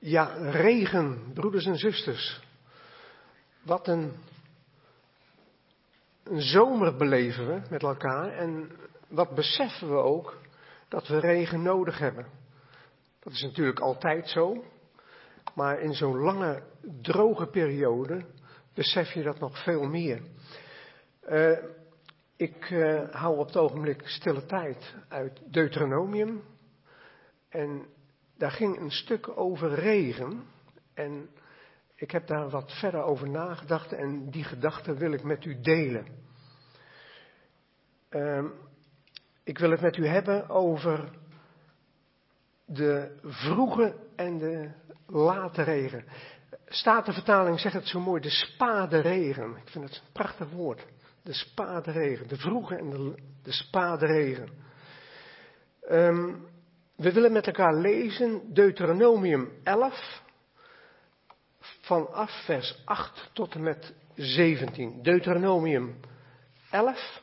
Ja, regen, broeders en zusters. Wat een zomer beleven we met elkaar en wat beseffen we ook dat we regen nodig hebben. Dat is natuurlijk altijd zo, maar in zo'n lange droge periode besef je dat nog veel meer. Ik hou op het ogenblik stille tijd uit Deuteronomium en daar ging een stuk over regen en ik heb daar wat verder over nagedacht en die gedachten wil ik met u delen. Ik wil het met u hebben over de vroege en de late regen. Statenvertaling zegt het zo mooi, de spade regen. Ik vind het een prachtig woord. De spade regen, de vroege en de spade regen. We willen met elkaar lezen Deuteronomium 11, vanaf vers 8 tot en met 17. Deuteronomium 11,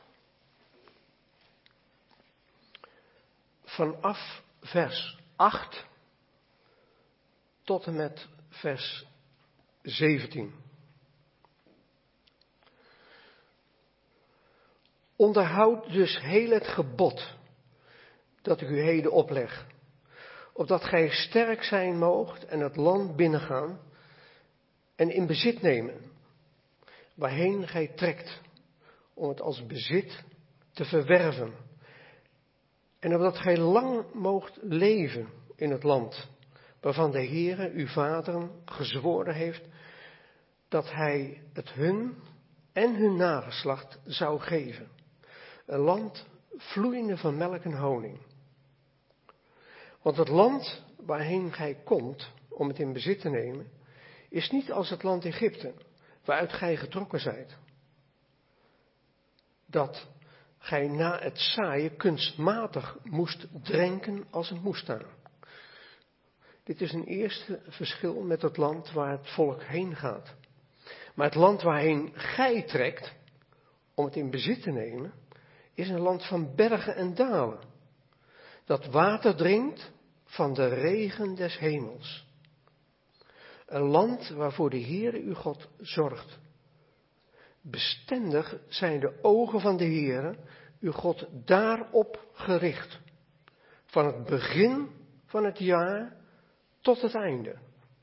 vanaf vers 8 tot en met vers 17. Onderhoud dus heel het gebod dat ik u heden opleg, opdat gij sterk zijn moogt en het land binnengaan en in bezit nemen, waarheen gij trekt, om het als bezit te verwerven. En opdat gij lang moogt leven in het land, waarvan de Heere uw vaderen gezworen heeft, dat hij het hun en hun nageslacht zou geven. Een land vloeiende van melk en honing. Want het land waarheen gij komt om het in bezit te nemen, is niet als het land Egypte, waaruit gij getrokken zijt. Dat gij na het zaaien kunstmatig moest drenken als een moestuin. Dit is een eerste verschil met het land waar het volk heen gaat. Maar het land waarheen gij trekt, om het in bezit te nemen, is een land van bergen en dalen. Dat water drinkt van de regen des hemels. Een land waarvoor de Heere uw God zorgt. Bestendig zijn de ogen van de Heere, uw God, daarop gericht. Van het begin van het jaar tot het einde.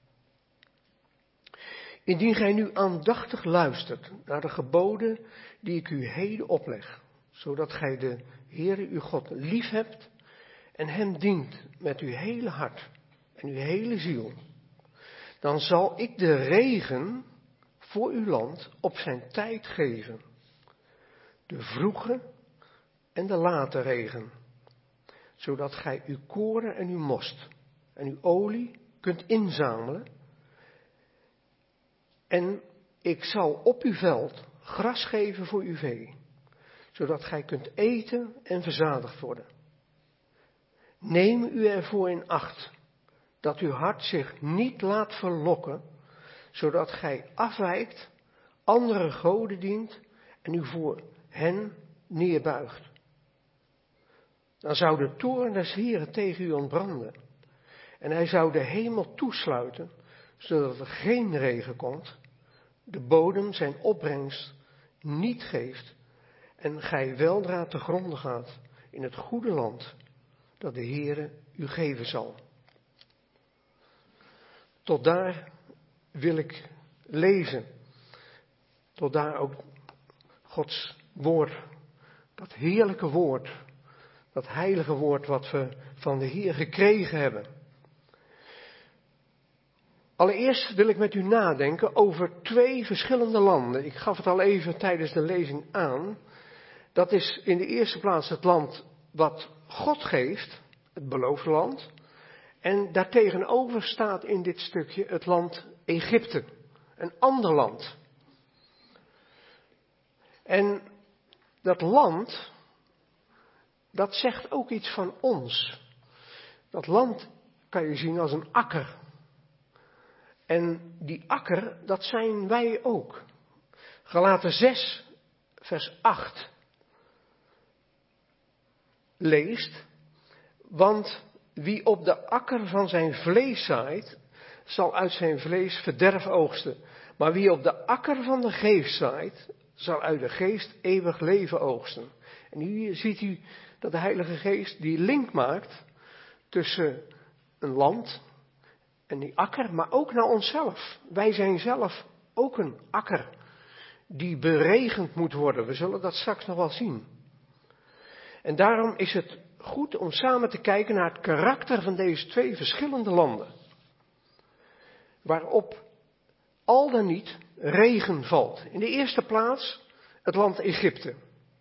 Indien gij nu aandachtig luistert naar de geboden die ik u heden opleg, zodat gij de Heere uw God lief hebt en hem dient met uw hele hart en uw hele ziel, dan zal ik de regen voor uw land op zijn tijd geven, de vroege en de late regen, zodat gij uw koren en uw most en uw olie kunt inzamelen. En ik zal op uw veld gras geven voor uw vee, zodat gij kunt eten en verzadigd worden. Neem u ervoor in acht, dat uw hart zich niet laat verlokken, zodat gij afwijkt, andere goden dient en u voor hen neerbuigt. Dan zou de toorn des Heeren tegen u ontbranden en hij zou de hemel toesluiten, zodat er geen regen komt, de bodem zijn opbrengst niet geeft en gij weldra te gronde gaat in het goede land dat de Heere u geven zal. Tot daar wil ik lezen. Tot daar ook Gods woord, dat heerlijke woord, dat heilige woord wat we van de Heer gekregen hebben. Allereerst wil ik met u nadenken over twee verschillende landen. Ik gaf het al even tijdens de lezing aan. Dat is in de eerste plaats het land wat God geeft, het beloofde land. En daartegenover staat in dit stukje het land Egypte, een ander land. En dat land, dat zegt ook iets van ons. Dat land kan je zien als een akker. En die akker, dat zijn wij ook. Galaten 6, vers 8 leest, want wie op de akker van zijn vlees zaait, zal uit zijn vlees verderf oogsten. Maar wie op de akker van de geest zaait, zal uit de geest eeuwig leven oogsten. En hier ziet u dat de Heilige Geest die link maakt tussen een land en die akker, maar ook naar onszelf. Wij zijn zelf ook een akker die beregend moet worden. We zullen dat straks nog wel zien. En daarom is het goed om samen te kijken naar het karakter van deze twee verschillende landen. Waarop al dan niet regen valt. In de eerste plaats het land Egypte.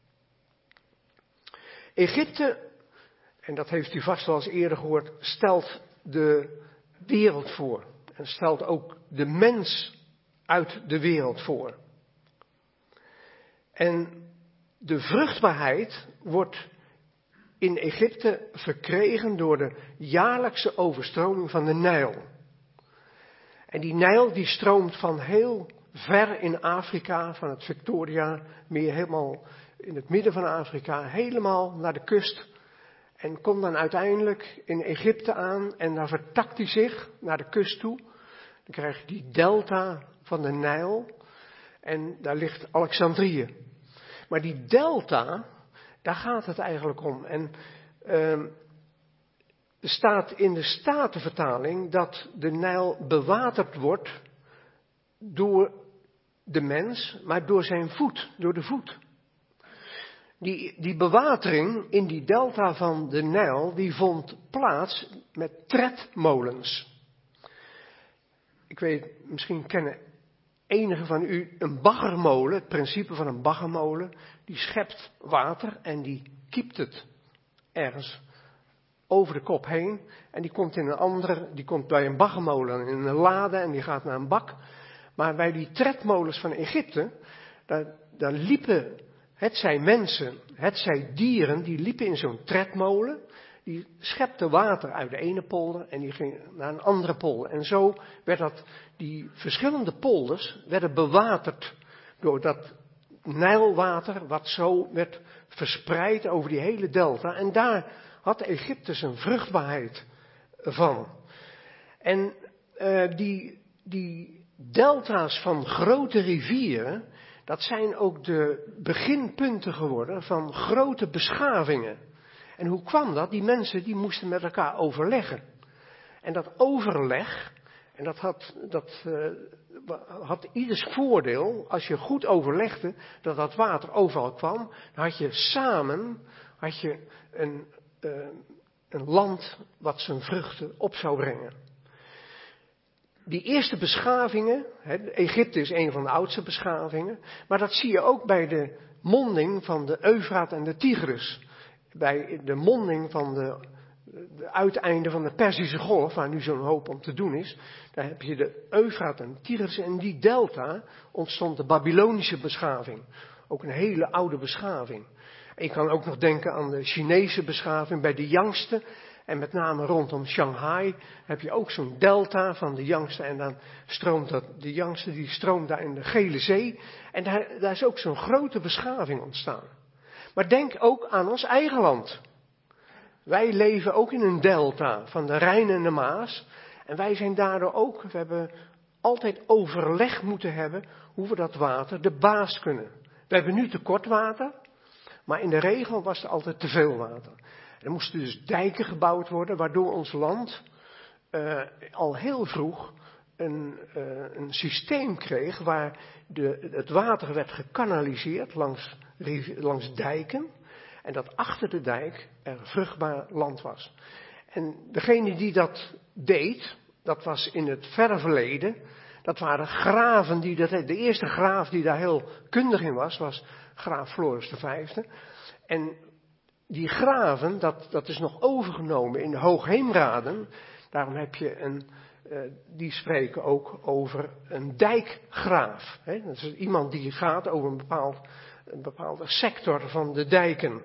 Egypte, en dat heeft u vast wel eens eerder gehoord, stelt de wereld voor. En stelt ook de mens uit de wereld voor. En de vruchtbaarheid wordt in Egypte verkregen door de jaarlijkse overstroming van de Nijl. En die Nijl die stroomt van heel ver in Afrika, van het Victoria, meer helemaal in het midden van Afrika, helemaal naar de kust. En komt dan uiteindelijk in Egypte aan en daar vertakt hij zich naar de kust toe. Dan krijg je die delta van de Nijl en daar ligt Alexandrië. Maar die delta, daar gaat het eigenlijk om. En er staat in de Statenvertaling dat de Nijl bewaterd wordt door de mens, maar door zijn voet, door de voet. Die bewatering in die delta van de Nijl, die vond plaats met tredmolens. Ik weet, misschien kennen enigen van u een baggermolen, het principe van een baggermolen. Die schept water en die kiept het ergens over de kop heen. En die komt bij een baggermolen in een lade en die gaat naar een bak. Maar bij die tredmolens van Egypte, daar liepen, hetzij mensen, hetzij dieren, die liepen in zo'n tredmolen. Die schepte water uit de ene polder en die ging naar een andere polder. En zo werd die verschillende polders werden bewaterd door dat Nijlwater wat zo werd verspreid over die hele delta. En daar had Egypte zijn vruchtbaarheid van. En die delta's van grote rivieren, dat zijn ook de beginpunten geworden van grote beschavingen. En hoe kwam dat? Die mensen die moesten met elkaar overleggen. En dat overleg, en dat had ieders voordeel, als je goed overlegde, dat water overal kwam, dan had je samen een land wat zijn vruchten op zou brengen. Die eerste beschavingen, Egypte is een van de oudste beschavingen, maar dat zie je ook bij de monding van de Eufraat en de Tigris. Bij de monding van de uiteinde van de Perzische Golf, waar nu zo'n hoop om te doen is, daar heb je de Eufraat en de Tigris. En die delta ontstond de Babylonische beschaving. Ook een hele oude beschaving. En je kan ook nog denken aan de Chinese beschaving bij de Yangtze. En met name rondom Shanghai heb je ook zo'n delta van de Yangtze. En dan stroomt de Yangtze, die stroomt daar in de Gele Zee. En daar is ook zo'n grote beschaving ontstaan. Maar denk ook aan ons eigen land. Wij leven ook in een delta van de Rijn en de Maas. En wij zijn daardoor ook, we hebben altijd overleg moeten hebben hoe we dat water de baas kunnen. We hebben nu tekort water, maar in de regel was er altijd te veel water. Er moesten dus dijken gebouwd worden, waardoor ons land al heel vroeg een systeem kreeg waar het water werd gekanaliseerd langs dijken. En dat achter de dijk er vruchtbaar land was. En degene die dat deed, dat was in het verre verleden. Dat waren graven de eerste graaf die daar heel kundig in was graaf Floris V. En die graven, dat is nog overgenomen in de Hoogheemraden. Daarom heb je die spreken ook over een dijkgraaf. Hè? Dat is iemand die gaat over een bepaalde sector van de dijken.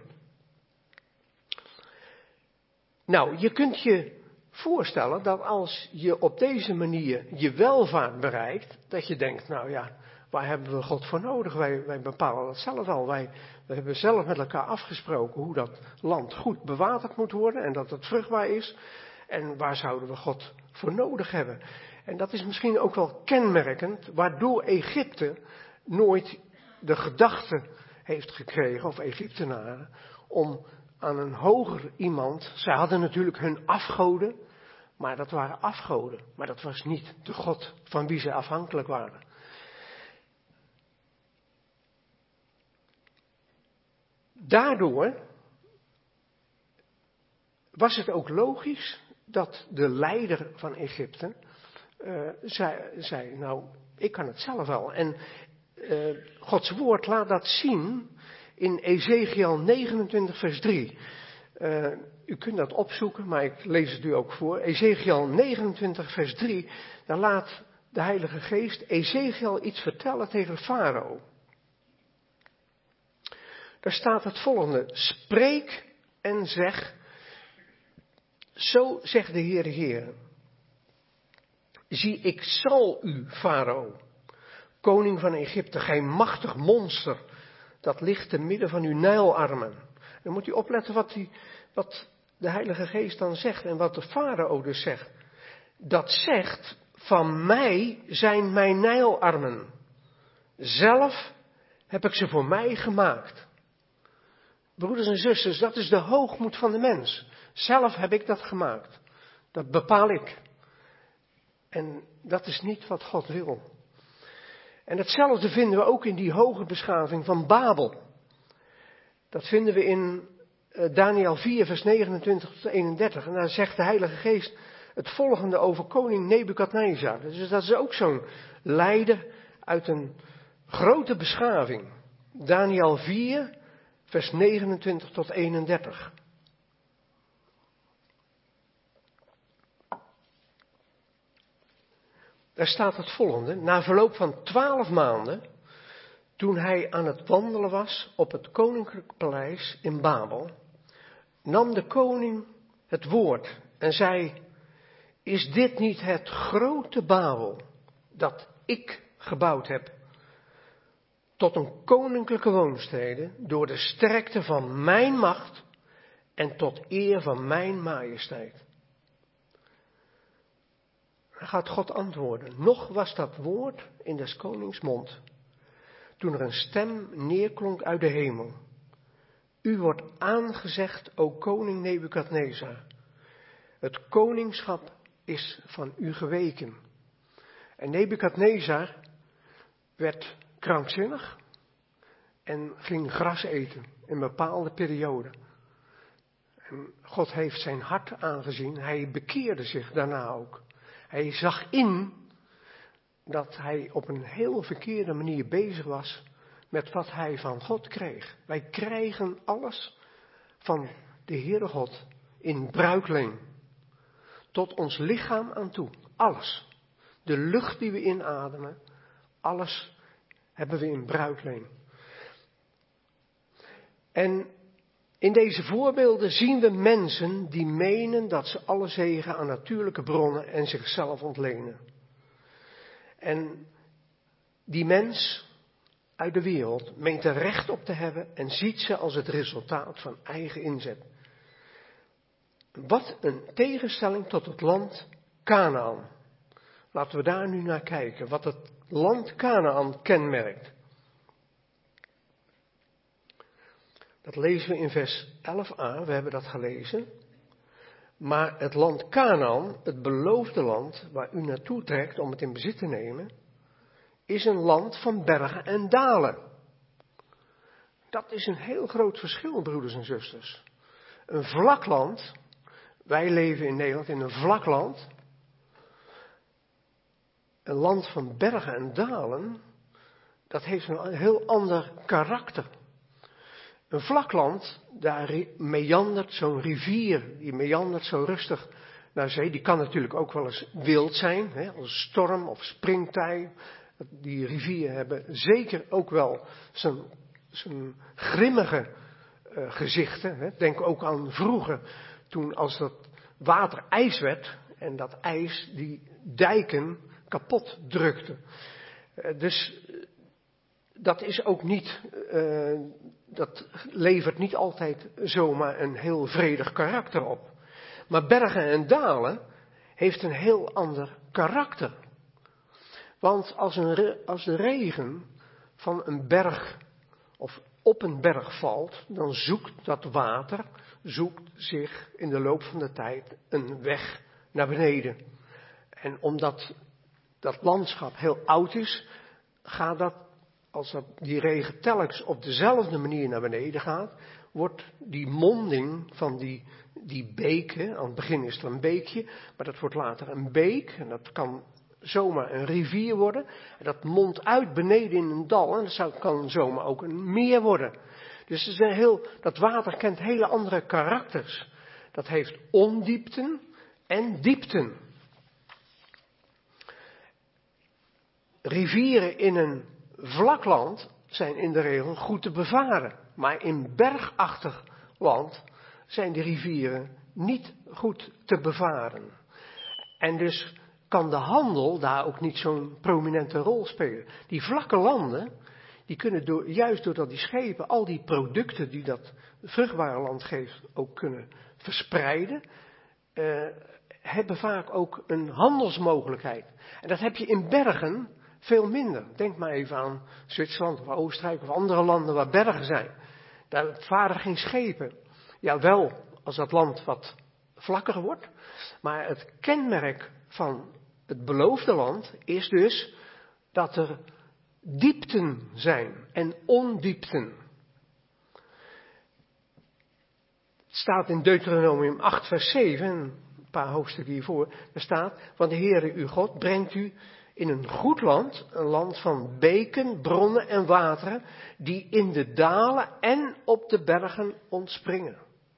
Nou, je kunt je voorstellen dat als je op deze manier je welvaart bereikt, dat je denkt, nou ja, waar hebben we God voor nodig? Wij bepalen dat zelf al. We hebben zelf met elkaar afgesproken hoe dat land goed bewaterd moet worden en dat het vruchtbaar is. En waar zouden we God voor nodig hebben. En dat is misschien ook wel kenmerkend, waardoor Egypte nooit de gedachte heeft gekregen, of Egyptenaren, om aan een hoger iemand, zij hadden natuurlijk hun afgoden, maar dat waren afgoden. Maar dat was niet de God van wie ze afhankelijk waren. Daardoor was het ook logisch dat de leider van Egypte zei, nou, ik kan het zelf wel. En Gods woord laat dat zien in Ezekiel 29 vers 3. U kunt dat opzoeken, maar ik lees het u ook voor. Ezekiel 29 vers 3, daar laat de Heilige Geest Ezekiel iets vertellen tegen Farao. Daar staat het volgende: spreek en zeg, zo zegt de Heer. Zie, ik zal u, Farao, koning van Egypte, gij machtig monster, dat ligt te midden van uw Nijlarmen. Dan moet u opletten wat de Heilige Geest dan zegt en wat de Farao dus zegt. Dat zegt, van mij zijn mijn Nijlarmen. Zelf heb ik ze voor mij gemaakt. Broeders en zusters, dat is de hoogmoed van de mens. Zelf heb ik dat gemaakt. Dat bepaal ik. En dat is niet wat God wil. En hetzelfde vinden we ook in die hoge beschaving van Babel. Dat vinden we in Daniel 4 vers 29 tot 31. En daar zegt de Heilige Geest het volgende over koning Nebukadnezar. Dus dat is ook zo'n leider uit een grote beschaving. Daniel 4 vers 29 tot 31. Daar staat het volgende: na verloop van 12 maanden, toen hij aan het wandelen was op het koninklijk paleis in Babel, nam de koning het woord en zei: is dit niet het grote Babel dat ik gebouwd heb tot een koninklijke woonstede door de sterkte van mijn macht en tot eer van mijn majesteit? Dan gaat God antwoorden: nog was dat woord in des konings mond, toen er een stem neerklonk uit de hemel. U wordt aangezegd, o koning Nebukadnezar, het koningschap is van u geweken. En Nebukadnezar werd krankzinnig en ging gras eten in een bepaalde periode. En God heeft zijn hart aangezien, hij bekeerde zich daarna ook. Hij zag in dat hij op een heel verkeerde manier bezig was met wat hij van God kreeg. Wij krijgen alles van de Heere God in bruikleen. Tot ons lichaam aan toe. Alles. De lucht die we inademen, alles hebben we in bruikleen. En in deze voorbeelden zien we mensen die menen dat ze alle zegen aan natuurlijke bronnen en zichzelf ontlenen. En die mens uit de wereld meent er recht op te hebben en ziet ze als het resultaat van eigen inzet. Wat een tegenstelling tot het land Kanaan. Laten we daar nu naar kijken, wat het land Kanaan kenmerkt. Dat lezen we in vers 11a, we hebben dat gelezen. Maar het land Kanaan, het beloofde land waar u naartoe trekt om het in bezit te nemen, is een land van bergen en dalen. Dat is een heel groot verschil, broeders en zusters. Een vlak land, wij leven in Nederland in een vlak land. Een land van bergen en dalen, dat heeft een heel ander karakter. Een vlak land, daar meandert zo'n rivier, die meandert zo rustig naar zee. Die kan natuurlijk ook wel eens wild zijn, hè, als storm of springtij. Die rivieren hebben zeker ook wel zijn grimmige gezichten. Hè. Denk ook aan vroeger, toen als dat water ijs werd en dat ijs die dijken kapot drukte. Dus dat is ook niet, dat levert niet altijd zomaar een heel vredig karakter op. Maar bergen en dalen heeft een heel ander karakter. Want als de regen van een berg of op een berg valt, dan zoekt dat water zich in de loop van de tijd een weg naar beneden. En omdat dat landschap heel oud is, gaat dat, als die regen telkens op dezelfde manier naar beneden gaat, wordt die monding van die beek, aan het begin is het een beekje, maar dat wordt later een beek en dat kan zomaar een rivier worden. En dat mondt uit beneden in een dal en dat kan zomaar ook een meer worden. Dus het is dat water kent hele andere karakters. Dat heeft ondiepten en diepten. Rivieren in een vlak land zijn in de regel goed te bevaren. Maar in bergachtig land zijn de rivieren niet goed te bevaren. En dus kan de handel daar ook niet zo'n prominente rol spelen. Die vlakke landen, die kunnen juist doordat die schepen al die producten die dat vruchtbare land geeft ook kunnen verspreiden, hebben vaak ook een handelsmogelijkheid. En dat heb je in bergen veel minder. Denk maar even aan Zwitserland of Oostenrijk of andere landen waar bergen zijn. Daar varen geen schepen. Ja, wel als dat land wat vlakker wordt. Maar het kenmerk van het beloofde land is dus dat er diepten zijn en ondiepten. Het staat in Deuteronomium 8 vers 7, een paar hoofdstukken hiervoor, daar staat: want de Heere uw God brengt u in een goed land, een land van beken, bronnen en wateren, die in de dalen en op de bergen ontspringen.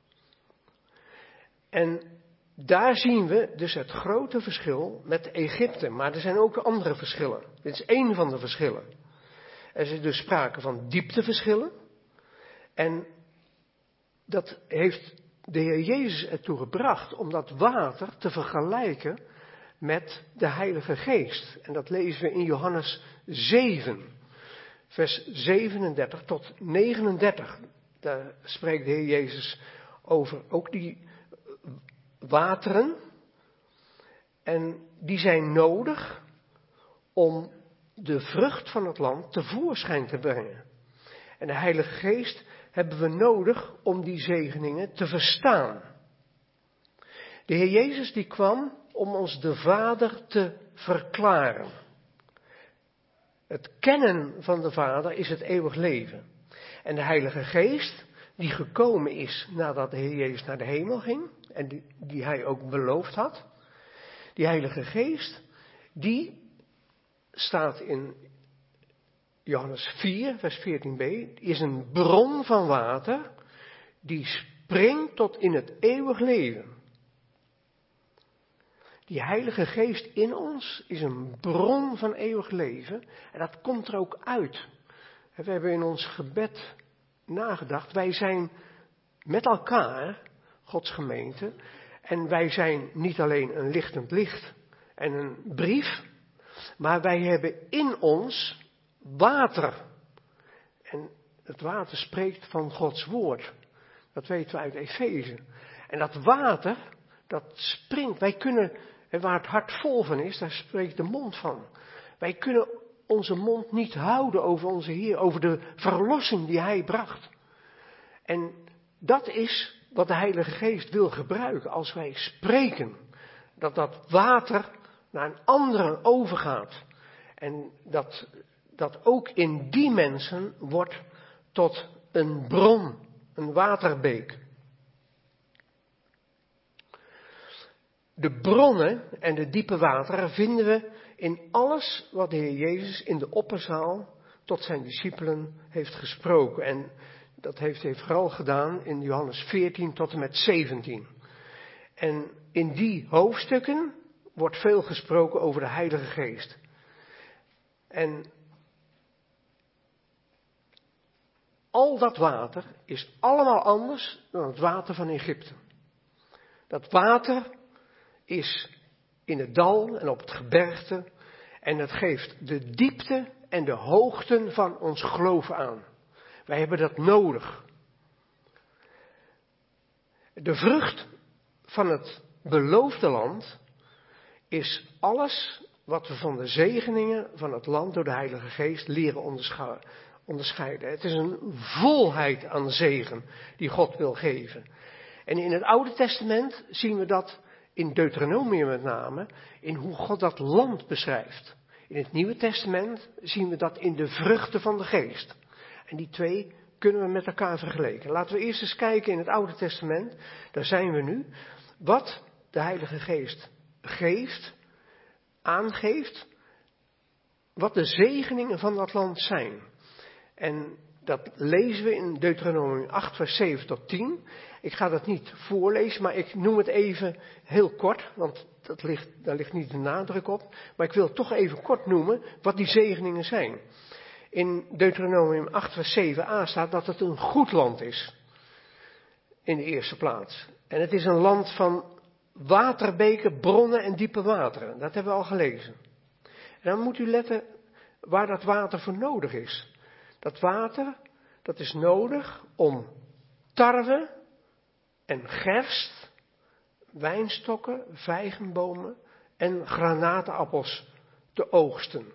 En daar zien we dus het grote verschil met Egypte, maar er zijn ook andere verschillen. Dit is één van de verschillen. Er is dus sprake van diepteverschillen en dat heeft de Heer Jezus ertoe gebracht om dat water te vergelijken met de Heilige Geest. En dat lezen we in Johannes 7, vers 37 tot 39. Daar spreekt de Heer Jezus over ook die wateren. En die zijn nodig om de vrucht van het land tevoorschijn te brengen. En de Heilige Geest hebben we nodig om die zegeningen te verstaan. De Heer Jezus die kwam om ons de Vader te verklaren. Het kennen van de Vader is het eeuwig leven. En de Heilige Geest die gekomen is nadat de Heer Jezus naar de hemel ging en die hij ook beloofd had. Die Heilige Geest die staat in Johannes 4 vers 14b, is een bron van water die springt tot in het eeuwig leven. Die Heilige Geest in ons is een bron van eeuwig leven en dat komt er ook uit. We hebben in ons gebed nagedacht, wij zijn met elkaar Gods gemeente en wij zijn niet alleen een lichtend licht en een brief, maar wij hebben in ons water. En het water spreekt van Gods woord. Dat weten we uit Efeze. En dat water, dat springt. Wij kunnen, waar het hart vol van is, daar spreekt de mond van. Wij kunnen onze mond niet houden over onze Heer, over de verlossing die Hij bracht. En dat is wat de Heilige Geest wil gebruiken als wij spreken. Dat water naar een andere overgaat. En dat ook in die mensen wordt tot een bron, een waterbeek. De bronnen en de diepe wateren vinden we in alles wat de Heer Jezus in de opperzaal tot zijn discipelen heeft gesproken. En dat heeft hij vooral gedaan in Johannes 14 tot en met 17. En in die hoofdstukken wordt veel gesproken over de Heilige Geest. En al dat water is allemaal anders dan het water van Egypte. Dat water is in het dal en op het gebergte en het geeft de diepte en de hoogten van ons geloof aan. Wij hebben dat nodig. De vrucht van het beloofde land is alles wat we van de zegeningen van het land door de Heilige Geest leren onderscheiden. Het is een volheid aan zegen die God wil geven. En in het Oude Testament zien we dat in Deuteronomium met name, in hoe God dat land beschrijft. In het Nieuwe Testament zien we dat in de vruchten van de geest. En die twee kunnen we met elkaar vergelijken. Laten we eerst eens kijken in het Oude Testament, daar zijn we nu, wat de Heilige Geest geeft, aangeeft, wat de zegeningen van dat land zijn. En dat lezen we in Deuteronomium 8 vers 7 tot 10. Ik ga dat niet voorlezen, maar ik noem het even heel kort, want daar ligt niet de nadruk op. Maar ik wil toch even kort noemen wat die zegeningen zijn. In Deuteronomium 8 vers 7a staat dat het een goed land is. In de eerste plaats. En het is een land van waterbeken, bronnen en diepe wateren. Dat hebben we al gelezen. En dan moet u letten waar dat water voor nodig is. Dat water, dat is nodig om tarwe en gerst, wijnstokken, vijgenbomen en granaatappels te oogsten.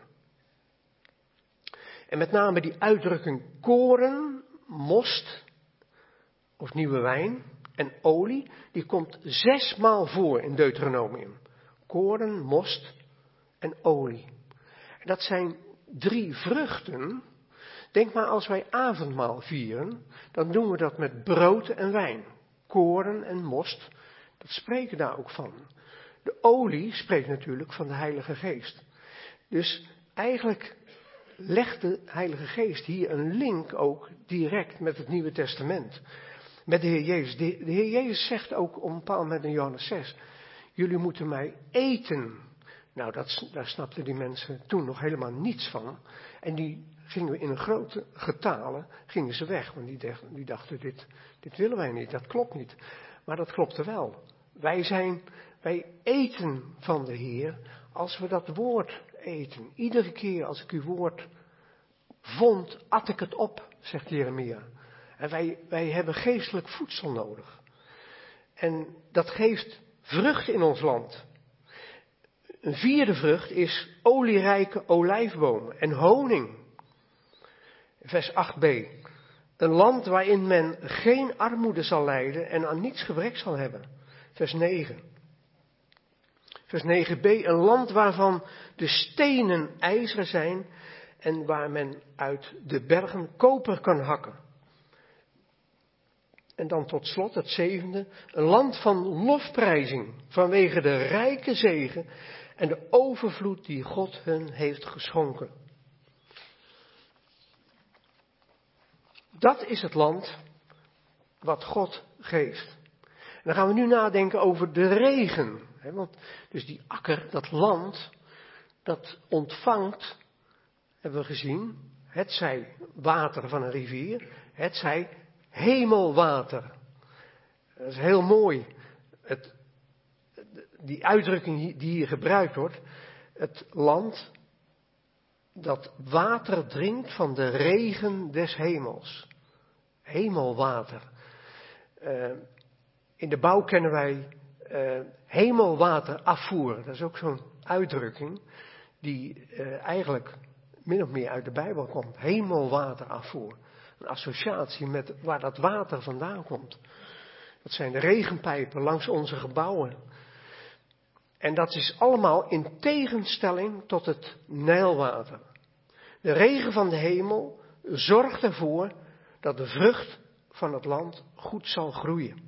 En met name die uitdrukking koren, most of nieuwe wijn en olie, die komt 6 maal voor in Deuteronomium. Koren, most en olie. En dat zijn 3 vruchten. Denk maar als wij avondmaal vieren, dan doen we dat met brood en wijn. Koren en most, dat spreken daar ook van. De olie spreekt natuurlijk van de Heilige Geest. Dus eigenlijk legt de Heilige Geest hier een link ook direct met het Nieuwe Testament. Met de Heer Jezus. De Heer Jezus zegt ook op een bepaald moment in Johannes 6, jullie moeten mij eten. Nou, daar snapten die mensen toen nog helemaal niets van. En die gingen in een grote getale, gingen ze weg. Want die dachten, dit willen wij niet, dat klopt niet. Maar dat klopte wel. Wij eten van de Heer als we dat woord eten. Iedere keer als ik uw woord vond, at ik het op, zegt Jeremia. En wij hebben geestelijk voedsel nodig. En dat geeft vrucht in ons land. Een 4e vrucht is olierijke olijfbomen en honing. Vers 8b. Een land waarin men geen armoede zal lijden en aan niets gebrek zal hebben. Vers 9. Vers 9b. Een land waarvan de stenen ijzeren zijn en waar men uit de bergen koper kan hakken. En dan tot slot het 7e. Een land van lofprijzing vanwege de rijke zegen en de overvloed die God hun heeft geschonken. Dat is het land wat God geeft. En dan gaan we nu nadenken over de regen. Want dus die akker, dat land, dat ontvangt, hebben we gezien, hetzij water van een rivier, hetzij hemelwater. Dat is heel mooi. Die uitdrukking die hier gebruikt wordt, het land dat water drinkt van de regen des hemels. Hemelwater. In de bouw kennen wij hemelwaterafvoer. Dat is ook zo'n uitdrukking die eigenlijk min of meer uit de Bijbel komt. Hemelwaterafvoer. Een associatie met waar dat water vandaan komt. Dat zijn de regenpijpen langs onze gebouwen. En dat is allemaal in tegenstelling tot het Nijlwater. De regen van de hemel zorgt ervoor dat de vrucht van het land goed zal groeien.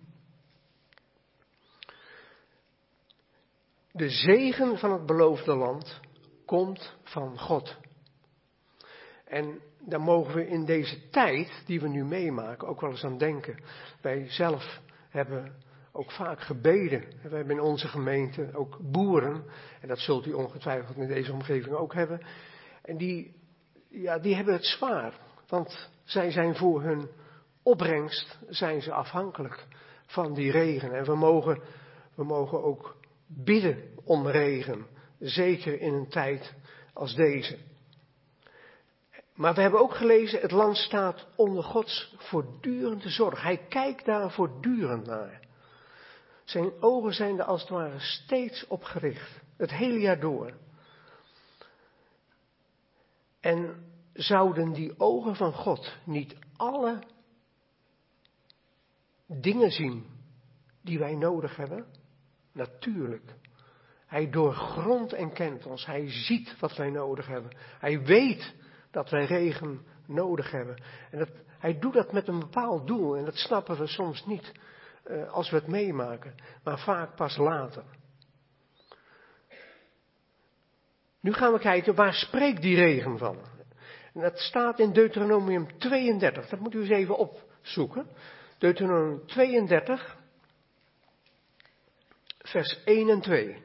De zegen van het beloofde land komt van God. En daar mogen we in deze tijd die we nu meemaken ook wel eens aan denken. Wij zelf hebben ook vaak gebeden. We hebben in onze gemeente ook boeren. En dat zult u ongetwijfeld in deze omgeving ook hebben. En die hebben het zwaar. Want zij zijn voor hun opbrengst zijn ze afhankelijk van die regen. En we mogen ook bidden om regen. Zeker in een tijd als deze. Maar we hebben ook gelezen, het land staat onder Gods voortdurende zorg. Hij kijkt daar voortdurend naar. Zijn ogen zijn er als het ware steeds op gericht. Het hele jaar door. En zouden die ogen van God niet alle dingen zien die wij nodig hebben? Natuurlijk. Hij doorgrondt en kent ons. Hij ziet wat wij nodig hebben. Hij weet dat wij regen nodig hebben. En hij doet dat met een bepaald doel. En dat snappen we soms niet als we het meemaken. Maar vaak pas later. Nu gaan we kijken, waar spreekt die regen van? En dat staat in Deuteronomium 32. Dat moet u eens even opzoeken. Deuteronomium 32, vers 1 en 2.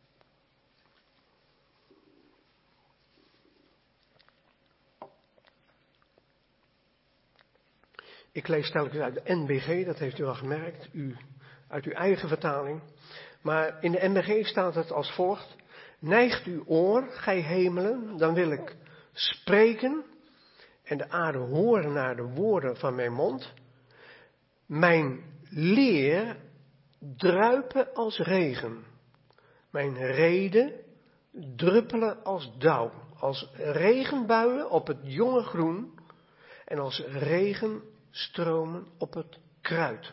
Ik lees telkens uit de NBG, dat heeft u al gemerkt, uit uw eigen vertaling. Maar in de NBG staat het als volgt. Neigt uw oor, gij hemelen, dan wil ik spreken en de aarde horen naar de woorden van mijn mond. Mijn leer druipen als regen, mijn reden druppelen als dauw, als regenbuien op het jonge groen en als regenstromen op het kruid.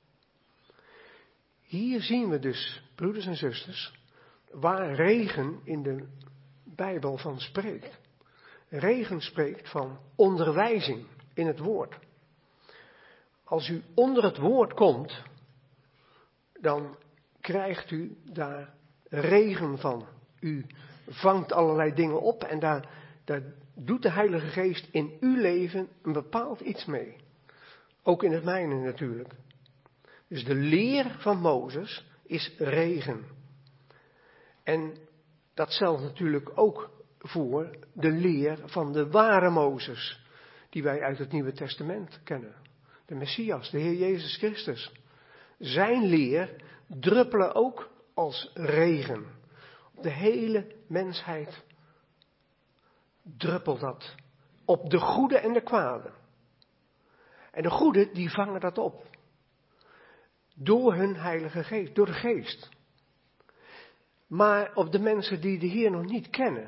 Hier zien we dus, broeders en zusters, waar regen in de Bijbel van spreekt. Regen spreekt van onderwijzing in het woord. Als u onder het woord komt, dan krijgt u daar regen van. U vangt allerlei dingen op en daar doet de Heilige Geest in uw leven een bepaald iets mee. Ook in het mijne natuurlijk. Dus de leer van Mozes is regen. En dat stelt natuurlijk ook voor de leer van de ware Mozes, die wij uit het Nieuwe Testament kennen. De Messias, de Heer Jezus Christus. Zijn leer druppelen ook als regen. Op de hele mensheid druppelt dat. Op de goede en de kwade. En de goede, die vangen dat op. Door hun Heilige Geest, door de Geest. Maar op de mensen die de Heer nog niet kennen,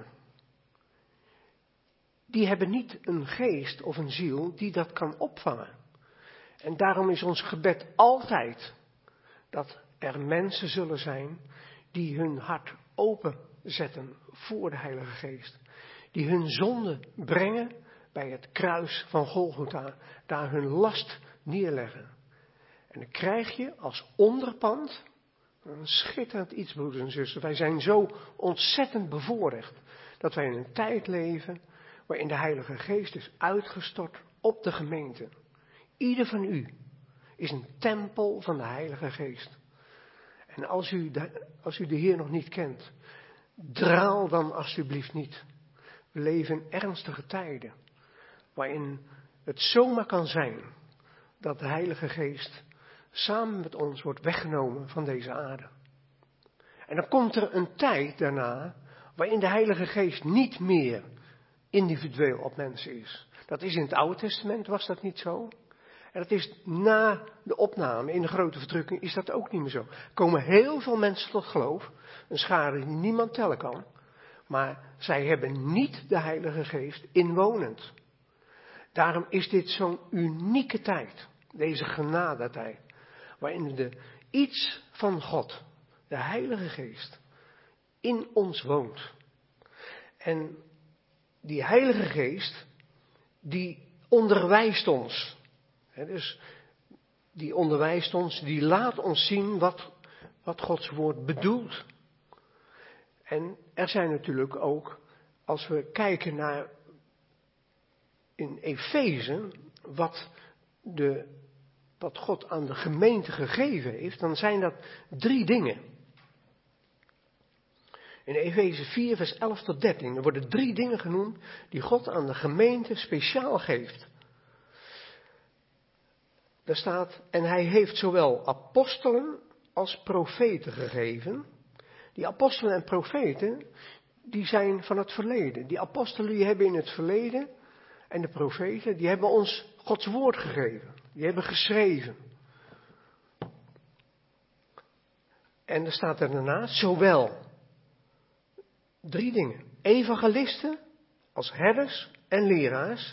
die hebben niet een geest of een ziel die dat kan opvangen. En daarom is ons gebed altijd dat er mensen zullen zijn die hun hart openzetten voor de Heilige Geest. Die hun zonde brengen bij het kruis van Golgotha, daar hun last neerleggen. En dan krijg je als onderpand een schitterend iets, broeders en zusters. Wij zijn zo ontzettend bevoorrecht dat wij in een tijd leven waarin de Heilige Geest is uitgestort op de gemeente. Ieder van u is een tempel van de Heilige Geest. En als u de Heer nog niet kent, draal dan alsjeblieft niet. We leven in ernstige tijden, waarin het zomaar kan zijn dat de Heilige Geest samen met ons wordt weggenomen van deze aarde. En dan komt er een tijd daarna, waarin de Heilige Geest niet meer individueel op mensen is. Dat is in het Oude Testament, was dat niet zo? En dat is na de opname in de grote verdrukking is dat ook niet meer zo. Er komen heel veel mensen tot geloof, een schare die niemand tellen kan. Maar zij hebben niet de Heilige Geest inwonend. Daarom is dit zo'n unieke tijd, deze genadetijd, waarin iets van God, de Heilige Geest, in ons woont. En die Heilige Geest, die onderwijst ons. Dus die onderwijst ons, die laat ons zien wat Gods woord bedoelt. En er zijn natuurlijk ook, als we kijken naar in Efeze, wat God aan de gemeente gegeven heeft, dan zijn dat 3 dingen. In Efeze 4, vers 11 tot 13, er worden 3 dingen genoemd die God aan de gemeente speciaal geeft. Daar staat, en hij heeft zowel apostelen als profeten gegeven. Die apostelen en profeten, die zijn van het verleden. Die apostelen die hebben in het verleden, en de profeten, die hebben ons Gods woord gegeven. Die hebben geschreven. En er staat er daarnaast zowel 3 dingen. Evangelisten als herders en leraars.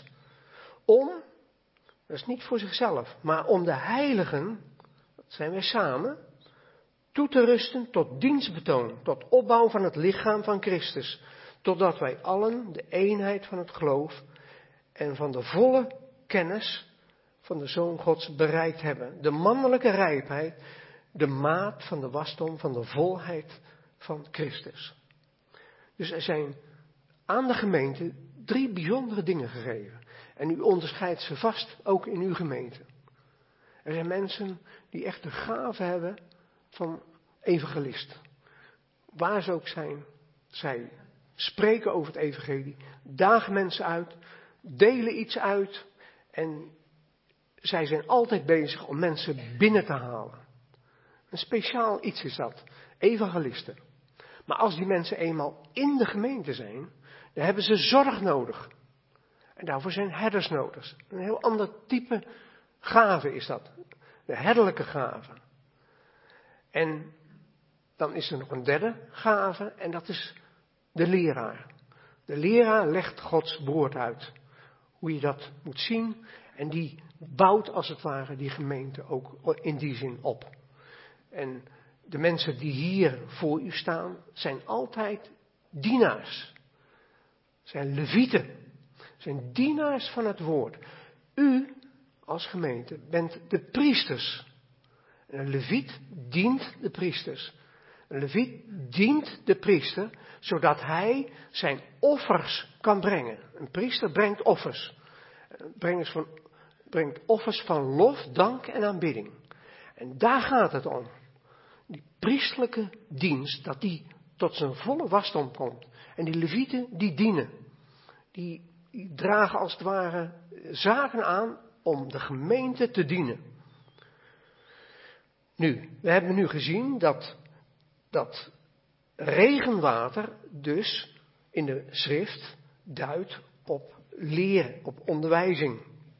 Dat is niet voor zichzelf, maar om de heiligen, dat zijn wij samen, toe te rusten tot dienstbetoon, tot opbouw van het lichaam van Christus. Totdat wij allen de eenheid van het geloof en van de volle kennis van de Zoon Gods bereikt hebben. De mannelijke rijpheid, de maat van de wasdom van de volheid van Christus. Dus er zijn aan de gemeente 3 bijzondere dingen gegeven. En u onderscheidt ze vast ook in uw gemeente. Er zijn mensen die echt de gave hebben van evangelist. Waar ze ook zijn, zij spreken over het evangelie, dagen mensen uit, delen iets uit en zij zijn altijd bezig om mensen binnen te halen. Een speciaal iets is dat, evangelisten. Maar als die mensen eenmaal in de gemeente zijn, dan hebben ze zorg nodig. En daarvoor zijn herders nodig. Een heel ander type gave is dat. De herderlijke gave. En dan is er nog een derde gave en dat is de leraar. De leraar legt Gods woord uit. Hoe je dat moet zien. En die bouwt als het ware die gemeente ook in die zin op. En de mensen die hier voor u staan zijn altijd dienaars. Zijn levieten. Zijn dienaars van het woord. U als gemeente bent de priesters. En een leviet dient de priesters. Een leviet dient de priester, zodat hij zijn offers kan brengen. Een priester brengt offers. Brengt offers van lof, dank en aanbidding. En daar gaat het om. Die priesterlijke dienst, dat die tot zijn volle wasdom komt. En die levieten, die dienen. Die dragen als het ware zaken aan om de gemeente te dienen. Nu, we hebben nu gezien dat regenwater dus in de schrift duidt op leer, op onderwijzing.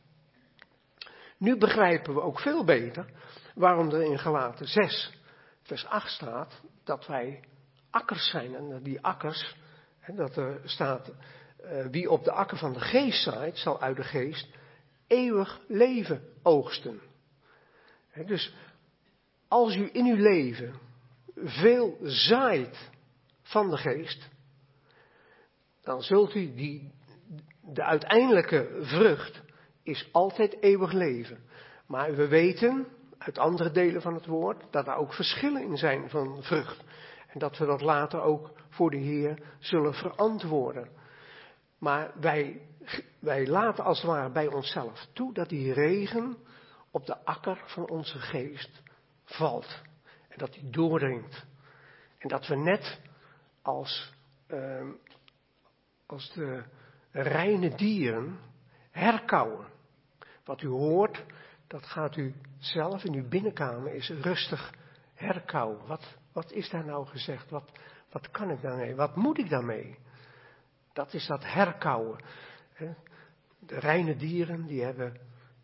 Nu begrijpen we ook veel beter waarom er in Galaten 6 vers 8 staat dat wij akkers zijn. En die akkers, dat er staat, wie op de akker van de geest zaait, zal uit de geest eeuwig leven oogsten. Dus als u in uw leven veel zaait van de geest, dan zult u de uiteindelijke vrucht is altijd eeuwig leven. Maar we weten uit andere delen van het woord dat er ook verschillen in zijn van vrucht. En dat we dat later ook voor de Heer zullen verantwoorden. Maar wij laten als het ware bij onszelf toe dat die regen op de akker van onze geest valt. En dat die doordringt. En dat we net als de reine dieren herkauwen. Wat u hoort, dat gaat u zelf in uw binnenkamer is rustig herkauwen. Wat is daar nou gezegd? Wat kan ik daarmee? Wat moet ik daarmee? Dat is dat herkauwen. De reine dieren die hebben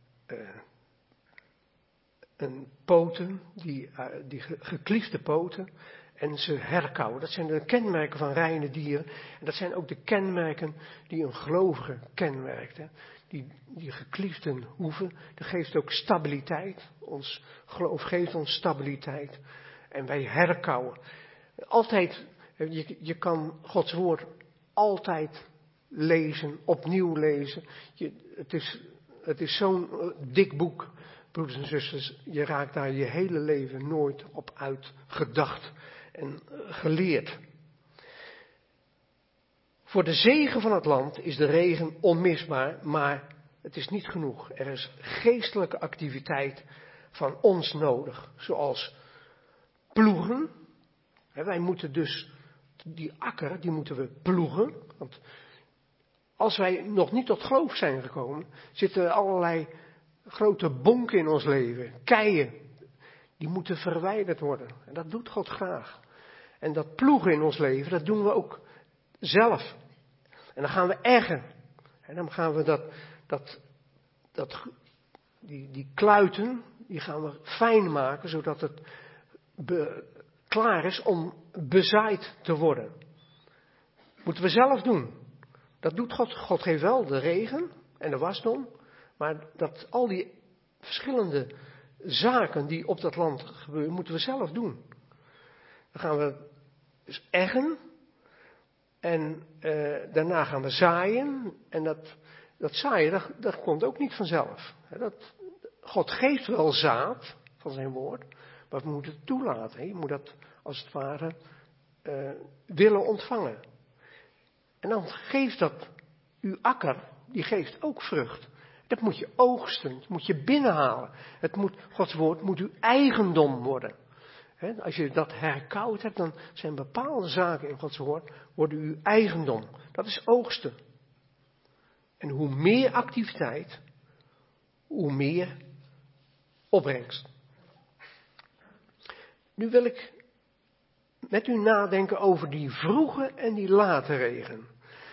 een poten, die gekliefde poten. En ze herkauwen. Dat zijn de kenmerken van reine dieren. En dat zijn ook de kenmerken die een gelovige kenmerkt. Hè. Die gekliefden hoeven. Dat geeft ook stabiliteit. Ons geloof geeft ons stabiliteit. En wij herkauwen. Altijd, je kan Gods woord altijd lezen, opnieuw lezen. Het is zo'n dik boek, broeders en zusters. Je raakt daar je hele leven nooit op uitgedacht en geleerd. Voor de zegen van het land is de regen onmisbaar, maar het is niet genoeg. Er is geestelijke activiteit van ons nodig, zoals ploegen. Wij moeten dus die akker, die moeten we ploegen. Want als wij nog niet tot geloof zijn gekomen, zitten er allerlei grote bonken in ons leven, keien. Die moeten verwijderd worden. En dat doet God graag. En dat ploegen in ons leven, dat doen we ook zelf. En dan gaan we eggen. En dan gaan we die kluiten, die gaan we fijn maken, zodat het klaar is om bezaaid te worden. Moeten we zelf doen. Dat doet God. God geeft wel de regen en de wasdom. Maar dat al die verschillende zaken die op dat land gebeuren, moeten we zelf doen. Dan gaan we dus eggen. En daarna gaan we zaaien. En dat zaaien, dat komt ook niet vanzelf. God geeft wel zaad van zijn woord. Maar we moeten het toelaten. Je moet dat als het ware willen ontvangen. En dan geeft dat uw akker, die geeft ook vrucht. Dat moet je oogsten, dat moet je binnenhalen. Gods woord moet uw eigendom worden. Als je dat herkauwd hebt, dan zijn bepaalde zaken in Gods woord, worden uw eigendom. Dat is oogsten. En hoe meer activiteit, hoe meer opbrengst. Nu wil ik met u nadenken over die vroege en die late regen.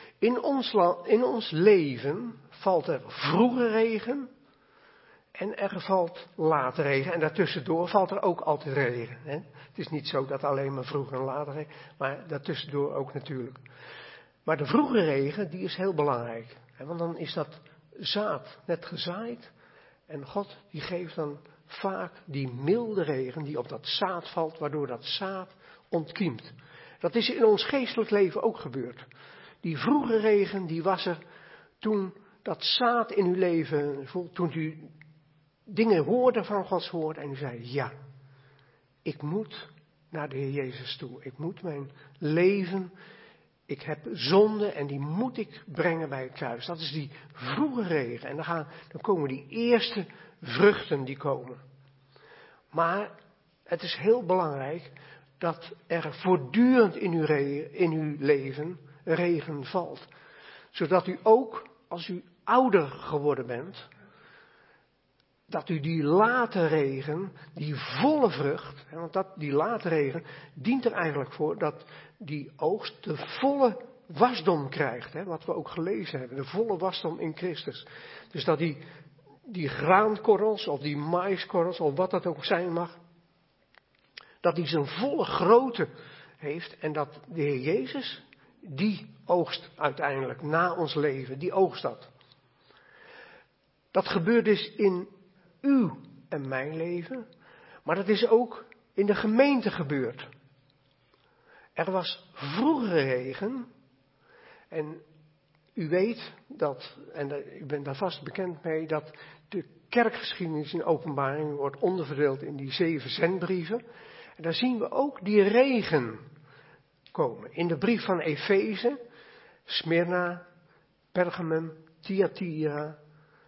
In ons leven valt er vroege regen en er valt late regen. En daartussendoor valt er ook altijd regen. Hè? Het is niet zo dat alleen maar vroege en late regen, maar daartussendoor ook natuurlijk. Maar de vroege regen, die is heel belangrijk. Hè? Want dan is dat zaad net gezaaid. En God die geeft dan vaak die milde regen die op dat zaad valt, waardoor dat zaad ontkiemt. Dat is in ons geestelijk leven ook gebeurd. Die vroege regen, die was er toen dat zaad in uw leven, toen u dingen hoorde van Gods woord en u zei, ja, ik moet naar de Heer Jezus toe. Ik moet mijn leven, ik heb zonde en die moet ik brengen bij het kruis. Dat is die vroege regen. En dan komen die eerste vruchten die komen. Maar het is heel belangrijk dat er voortdurend in uw leven regen valt. Zodat u ook, als u ouder geworden bent, dat u die late regen, die volle vrucht, want die late regen dient er eigenlijk voor dat die oogst de volle wasdom krijgt. Wat we ook gelezen hebben, de volle wasdom in Christus. Dus dat die graankorrels of die maïskorrels of wat dat ook zijn mag, dat die zijn volle grootte heeft en dat de Heer Jezus die oogst uiteindelijk na ons leven, die oogst dat. Dat gebeurt dus in uw en mijn leven, maar dat is ook in de gemeente gebeurd. Er was vroegere regen en u weet dat, en u bent daar vast bekend mee, dat de kerkgeschiedenis in Openbaring wordt onderverdeeld in die 7 zendbrieven. En daar zien we ook die regen komen. In de brief van Efeze, Smyrna, Pergamum, Thyatira,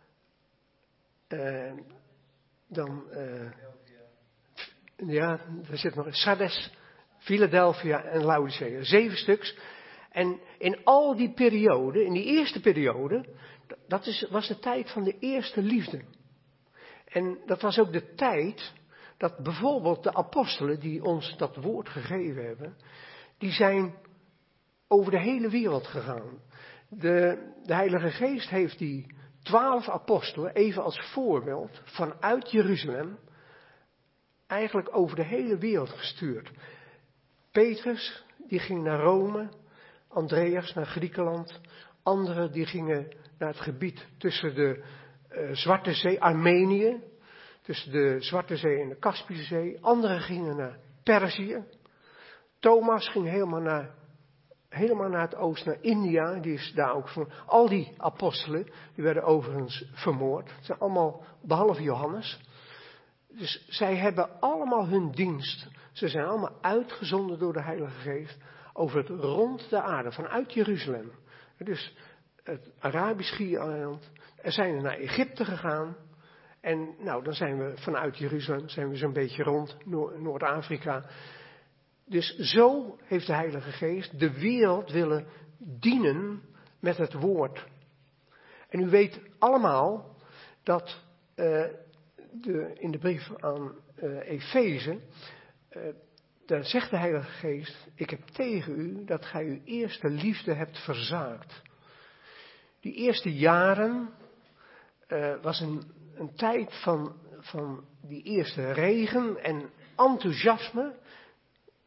er zit nog Sardes, Philadelphia en Laodicea. 7 stuks. En in al die perioden, in die eerste periode, was de tijd van de eerste liefde. En dat was ook de tijd dat bijvoorbeeld de apostelen die ons dat woord gegeven hebben, die zijn over de hele wereld gegaan. De Heilige Geest heeft die 12 apostelen, even als voorbeeld, vanuit Jeruzalem, eigenlijk over de hele wereld gestuurd. Petrus, die ging naar Rome, Andreas naar Griekenland, anderen die gingen naar het gebied tussen de Zwarte Zee, Armenië, tussen de Zwarte Zee en de Kaspische Zee, anderen gingen naar Perzië. Thomas ging helemaal naar het oosten, naar India, die is daar ook voor. Al die apostelen, die werden overigens vermoord. Het zijn allemaal, behalve Johannes. Dus zij hebben allemaal hun dienst. Ze zijn allemaal uitgezonden door de Heilige Geest over het rond de aarde, vanuit Jeruzalem. Dus het Arabisch Schiereiland. Er zijn we naar Egypte gegaan. En nou, dan zijn we vanuit Jeruzalem, zijn we zo'n beetje rond Noord-Afrika. Dus zo heeft de Heilige Geest de wereld willen dienen met het woord. En u weet allemaal dat in de brief aan Efeze, daar zegt de Heilige Geest, ik heb tegen u dat gij uw eerste liefde hebt verzaakt. Die eerste jaren was een tijd van die eerste regen en enthousiasme.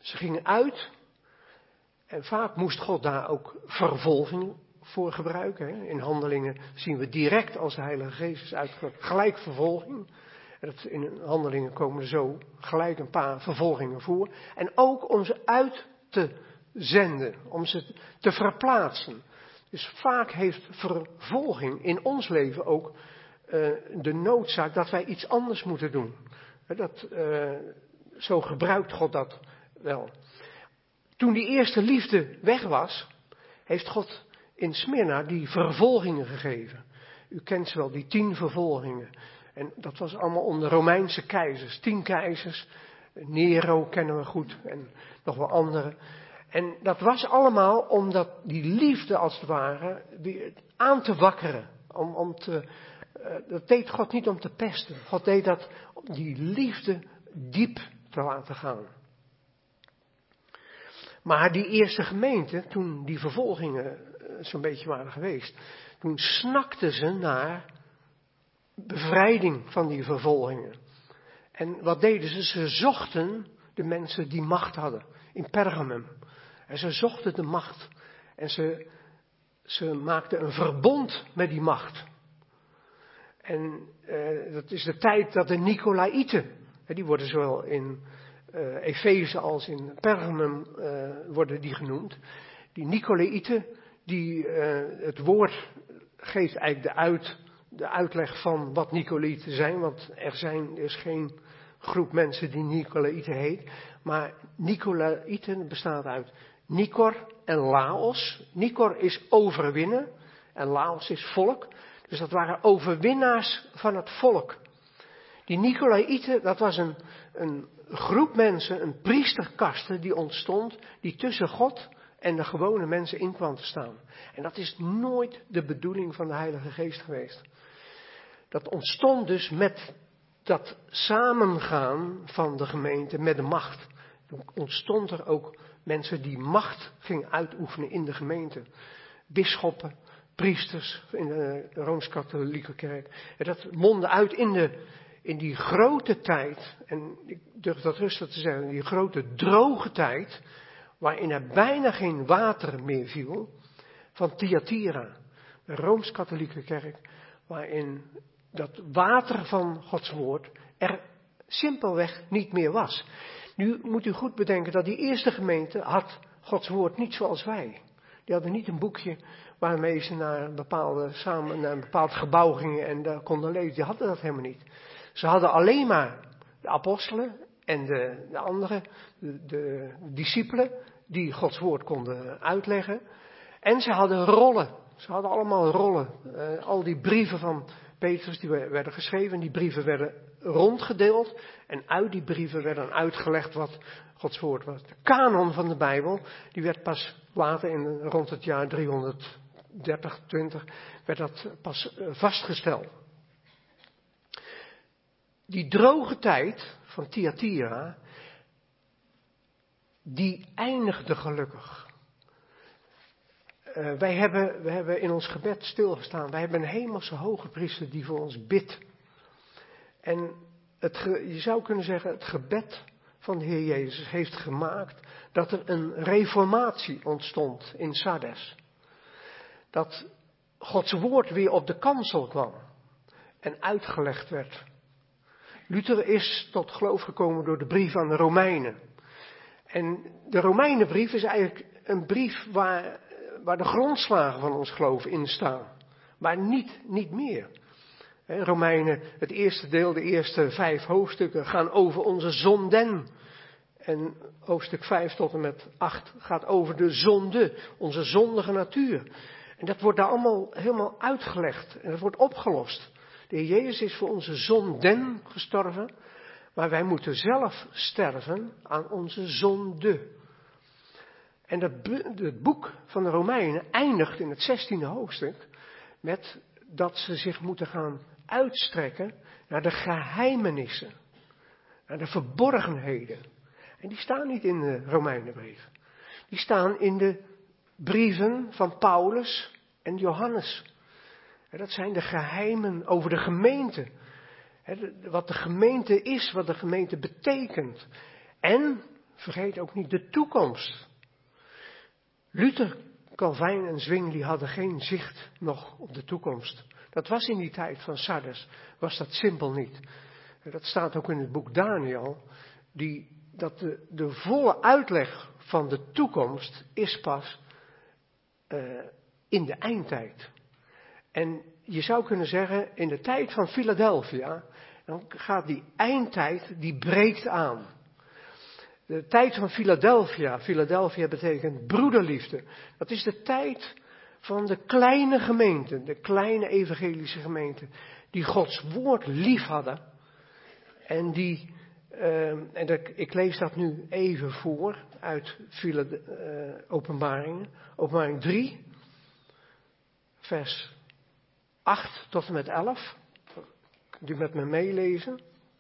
Ze gingen uit en vaak moest God daar ook vervolging voor gebruiken. Hè. In Handelingen zien we direct als de Heilige Geest is uitgegaan, gelijk vervolging. En in Handelingen komen er zo gelijk een paar vervolgingen voor. En ook om ze uit te zenden, om ze te verplaatsen. Dus vaak heeft vervolging in ons leven ook de noodzaak dat wij iets anders moeten doen. Zo gebruikt God dat wel. Toen die eerste liefde weg was, heeft God in Smyrna die vervolgingen gegeven. U kent ze wel, die 10 vervolgingen. En dat was allemaal onder Romeinse keizers. 10 keizers. Nero kennen we goed en nog wel andere. En dat was allemaal omdat die liefde als het ware weer aan te wakkeren. Dat deed God niet om te pesten. God deed dat om die liefde diep te laten gaan. Maar die eerste gemeente, toen die vervolgingen zo'n beetje waren geweest, toen snakten ze naar bevrijding van die vervolgingen. En wat deden ze? Ze zochten de mensen die macht hadden in Pergamum. En ze zochten de macht. En ze maakten een verbond met die macht. En dat is de tijd dat de Nicolaïten, die worden zowel in Efeze als in Pergamum worden die genoemd. Die Nicolaïten, het woord geeft eigenlijk de uitleg van wat Nicolaïten zijn. Want er is geen groep mensen die Nicolaïten heet. Maar Nicolaïten bestaat uit Nicor en Laos. Nicor is overwinnen en Laos is volk. Dus dat waren overwinnaars van het volk. Die Nicolaïten, dat was een groep mensen, een priesterkaste die ontstond, die tussen God en de gewone mensen in kwam te staan. En dat is nooit de bedoeling van de Heilige Geest geweest. Dat ontstond dus met dat samengaan van de gemeente met de macht. Toen ontstond er ook mensen die macht gingen uitoefenen in de gemeente. Bisschoppen, priesters in de Rooms-Katholieke Kerk. En dat mondde uit in die grote tijd, en ik durf dat rustig te zeggen, die grote droge tijd, waarin er bijna geen water meer viel, van Thyatira, de Rooms-Katholieke Kerk, waarin dat water van Gods woord er simpelweg niet meer was. Nu moet u goed bedenken dat die eerste gemeente had Gods woord niet zoals wij. Die hadden niet een boekje waarmee ze naar een bepaald gebouw gingen en daar konden lezen. Die hadden dat helemaal niet. Ze hadden alleen maar de apostelen en de andere, de discipelen, die Gods woord konden uitleggen. En ze hadden rollen. Ze hadden allemaal rollen. Al die brieven van Petrus die werden geschreven. Die brieven werden rondgedeeld. En uit die brieven werd dan uitgelegd wat Gods woord was. De kanon van de Bijbel, die werd pas later rond het jaar 330, werd dat pas vastgesteld. Die droge tijd van Thyatira, die eindigde gelukkig. Wij hebben in ons gebed stilgestaan. Wij hebben een hemelse hoge priester die voor ons bidt. En je zou kunnen zeggen, het gebed van de Heer Jezus heeft gemaakt dat er een reformatie ontstond in Sardes. Dat Gods woord weer op de kansel kwam en uitgelegd werd. Luther is tot geloof gekomen door de brief aan de Romeinen. En de Romeinenbrief is eigenlijk een brief waar de grondslagen van ons geloof in staan. Maar niet meer. Romeinen, het eerste deel, de eerste 5 hoofdstukken gaan over onze zonden. En hoofdstuk 5 tot en met 8 gaat over de zonde, onze zondige natuur. En dat wordt daar allemaal helemaal uitgelegd en dat wordt opgelost. De Heer Jezus is voor onze zonden gestorven, maar wij moeten zelf sterven aan onze zonde. En het boek van de Romeinen eindigt in het 16e hoofdstuk met dat ze zich moeten gaan uitstrekken naar de geheimenissen, naar de verborgenheden. En die staan niet in de Romeinenbrief. Die staan in de brieven van Paulus en Johannes. En dat zijn de geheimen over de gemeente. Wat de gemeente is, wat de gemeente betekent. En vergeet ook niet de toekomst. Luther, Calvijn en Zwingli hadden geen zicht nog op de toekomst. Dat was in die tijd van Sardes, was dat simpel niet. Dat staat ook in het boek Daniel, dat de volle uitleg van de toekomst is pas in de eindtijd. En je zou kunnen zeggen, in de tijd van Philadelphia, dan gaat die eindtijd, die breekt aan. De tijd van Philadelphia, Philadelphia betekent broederliefde. Dat is de tijd van de kleine gemeenten, de kleine evangelische gemeenten, die Gods woord lief hadden. En ik lees dat nu even voor uit Openbaring 3, vers 8 tot en met 11. Kunt u met me meelezen?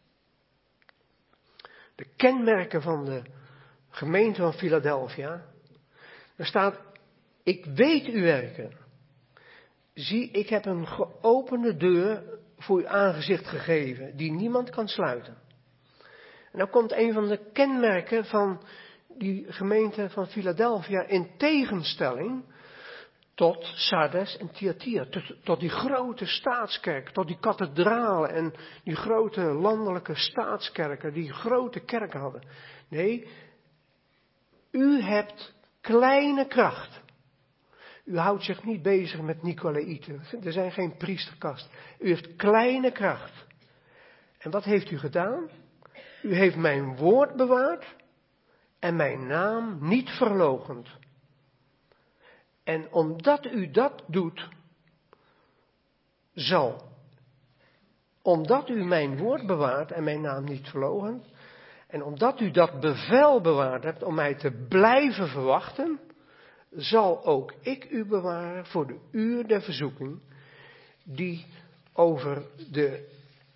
De kenmerken van de gemeente van Philadelphia. Er staat, ik weet uw werken. Zie, ik heb een geopende deur voor uw aangezicht gegeven, die niemand kan sluiten. En dan komt een van de kenmerken van die gemeente van Philadelphia in tegenstelling tot Sardes en Thyatira, tot die grote staatskerk, tot die kathedralen en die grote landelijke staatskerken, die grote kerken hadden. Nee, u hebt kleine kracht. U houdt zich niet bezig met Nicolaïten. Er zijn geen priesterkasten. U heeft kleine kracht. En wat heeft u gedaan? U heeft mijn woord bewaard en mijn naam niet verloochend. En omdat u dat doet, omdat u mijn woord bewaart en mijn naam niet verloochent, en omdat u dat bevel bewaard hebt om mij te blijven verwachten, zal ook ik u bewaren voor de uur der verzoeking, die over de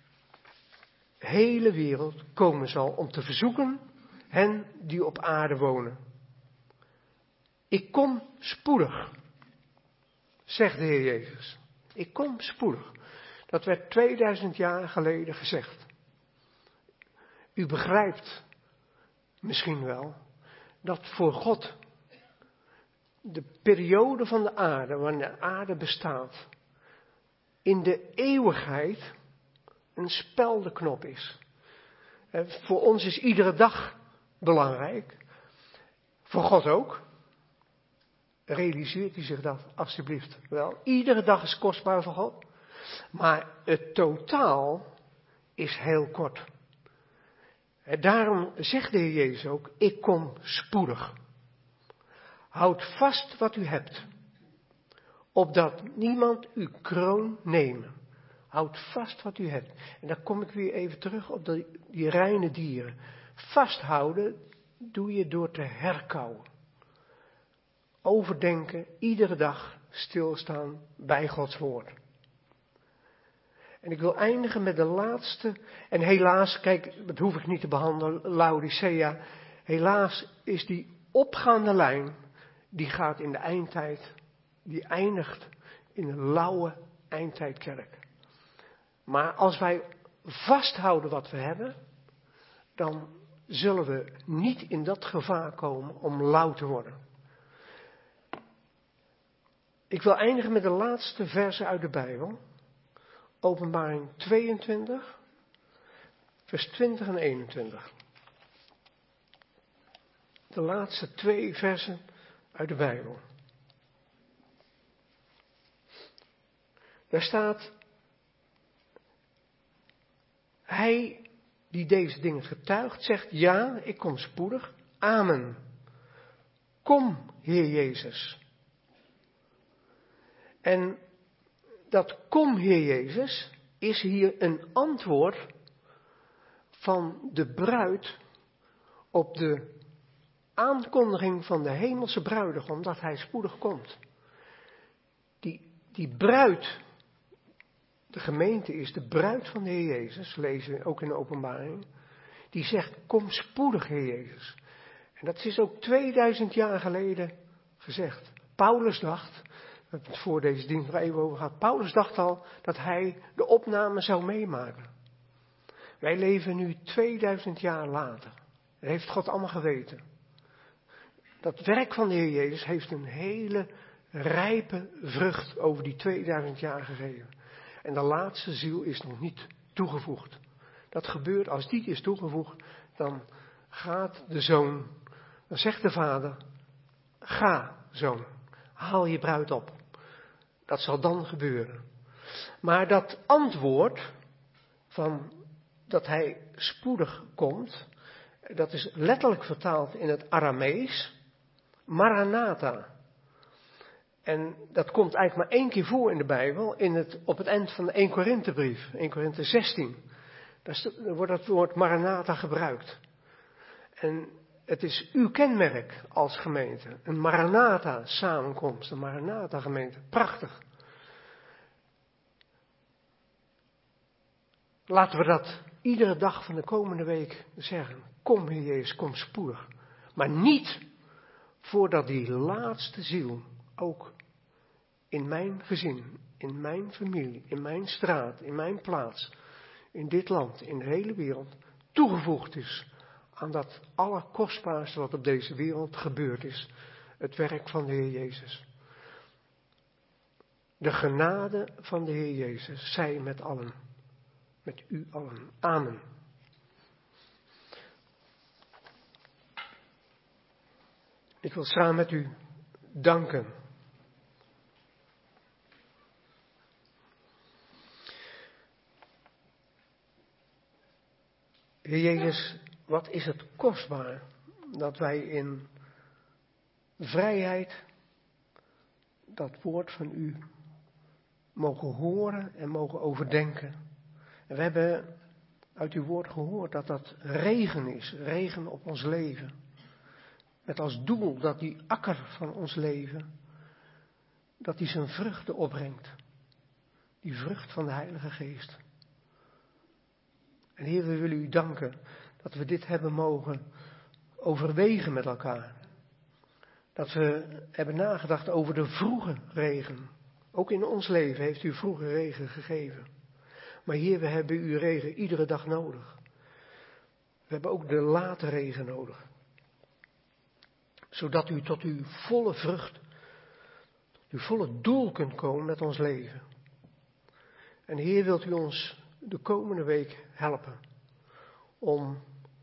hele wereld komen zal om te verzoeken hen die op aarde wonen. Ik kom spoedig, zegt de Heer Jezus. Ik kom spoedig. Dat werd 2000 jaar geleden gezegd. U begrijpt misschien wel dat voor God de periode van de aarde, wanneer de aarde bestaat, in de eeuwigheid een speldenknop is. Voor ons is iedere dag belangrijk. Voor God ook. Realiseert u zich dat alsjeblieft wel. Iedere dag is kostbaar voor God. Maar het totaal is heel kort. En daarom zegt de Heer Jezus ook, ik kom spoedig. Houd vast wat u hebt, opdat niemand uw kroon nemen. Houd vast wat u hebt. En dan kom ik weer even terug op die reine dieren. Vasthouden doe je door te herkauwen. Overdenken, iedere dag stilstaan bij Gods woord. En ik wil eindigen met de laatste. En helaas, kijk, dat hoef ik niet te behandelen, Laodicea. Helaas is die opgaande lijn, die gaat in de eindtijd, die eindigt in een lauwe eindtijdkerk. Maar als wij vasthouden wat we hebben, dan zullen we niet in dat gevaar komen om lauw te worden. Ik wil eindigen met de laatste versen uit de Bijbel. Openbaring 22, vers 20 en 21. De laatste 2 versen uit de Bijbel. Daar staat, hij die deze dingen getuigt, zegt, ja, ik kom spoedig. Amen. Kom, Heer Jezus. En dat kom, Heer Jezus, is hier een antwoord van de bruid op de aankondiging van de hemelse bruidegom dat hij spoedig komt. Die bruid, de gemeente is de bruid van de Heer Jezus, lezen we ook in de Openbaring, die zegt, kom spoedig, Heer Jezus. En dat is ook 2000 jaar geleden gezegd. Paulus dacht, we hebben het voor deze dienst nog even over gehad, Paulus dacht al dat hij de opname zou meemaken. Wij leven nu 2000 jaar later. Dat heeft God allemaal geweten. Dat werk van de Heer Jezus heeft een hele rijpe vrucht over die 2000 jaar gegeven. En de laatste ziel is nog niet toegevoegd. Dat gebeurt, als die is toegevoegd, dan gaat de zoon, dan zegt de vader, ga zoon, haal je bruid op. Dat zal dan gebeuren. Maar dat antwoord van dat hij spoedig komt, dat is letterlijk vertaald in het Aramees, Maranatha. En dat komt eigenlijk maar 1 keer voor in de Bijbel, op het eind van de 1 Korinthebrief, 1 Korinthe 16. Daar wordt dat woord Maranatha gebruikt. En het is uw kenmerk als gemeente. Een Maranatha samenkomst, een Maranatha gemeente. Prachtig. Laten we dat iedere dag van de komende week zeggen. Kom Heer Jezus, kom spoedig. Maar niet voordat die laatste ziel ook in mijn gezin, in mijn familie, in mijn straat, in mijn plaats, in dit land, in de hele wereld, toegevoegd is aan dat allerkostbaarste wat op deze wereld gebeurd is. Het werk van de Heer Jezus. De genade van de Heer Jezus zij met allen. Met u allen. Amen. Ik wil samen met u danken. Heer Jezus, wat is het kostbaar dat wij in vrijheid dat woord van u mogen horen en mogen overdenken. En we hebben uit uw woord gehoord dat dat regen is, regen op ons leven. Met als doel dat die akker van ons leven, dat die zijn vruchten opbrengt. Die vrucht van de Heilige Geest. En Heer, we willen u danken dat we dit hebben mogen overwegen met elkaar. Dat we hebben nagedacht over de vroege regen. Ook in ons leven heeft u vroege regen gegeven. Maar Heer, we hebben uw regen iedere dag nodig. We hebben ook de late regen nodig. Zodat u tot uw volle vrucht, uw volle doel kunt komen met ons leven. En Heer, wilt u ons de komende week helpen om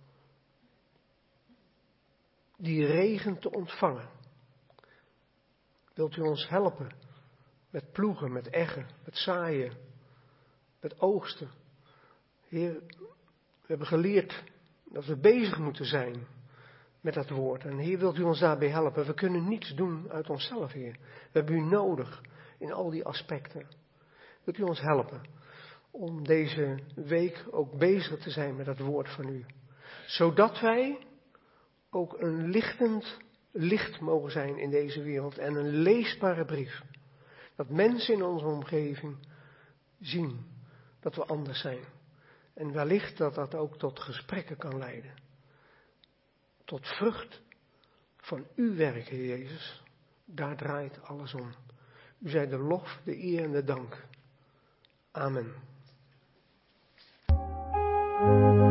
die regen te ontvangen. Wilt u ons helpen met ploegen, met eggen, met zaaien, met oogsten. Heer, we hebben geleerd dat we bezig moeten zijn met dat woord. En Heer, wilt u ons daarbij helpen. We kunnen niets doen uit onszelf, Heer. We hebben u nodig in al die aspecten. Wilt u ons helpen om deze week ook bezig te zijn met dat woord van u. Zodat wij ook een lichtend licht mogen zijn in deze wereld en een leesbare brief. Dat mensen in onze omgeving zien dat we anders zijn. En wellicht dat dat ook tot gesprekken kan leiden. Tot vrucht van uw werk, Heer Jezus. Daar draait alles om. U zij de lof, de eer en de dank. Amen.